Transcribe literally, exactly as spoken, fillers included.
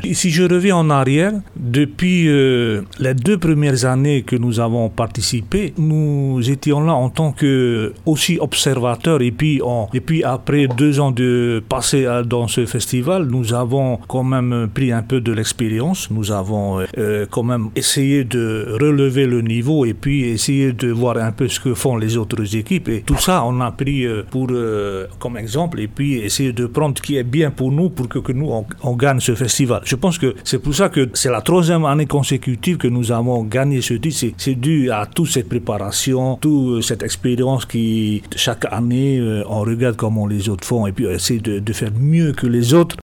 Si je reviens en arrière, depuis euh, les deux premières années que nous avons participé, nous étions là en tant que aussi observateurs et puis, on, et puis après deux ans de passé dans ce festival, nous avons quand même pris un peu de l'expérience, nous avons euh, quand même essayé de relever le niveau et puis essayer de voir un peu ce que font les autres équipes et tout ça on a pris pour, euh, comme exemple et puis essayer de prendre ce qui est bien pour nous pour que, que nous on, on gagne ce festival. Je pense que c'est pour ça que c'est la troisième année consécutive que nous avons gagné ce titre. C'est, c'est dû à toute cette préparation, toute cette expérience qui chaque année euh, on regarde comment les autres font et puis on essaie de, de faire mieux que les autres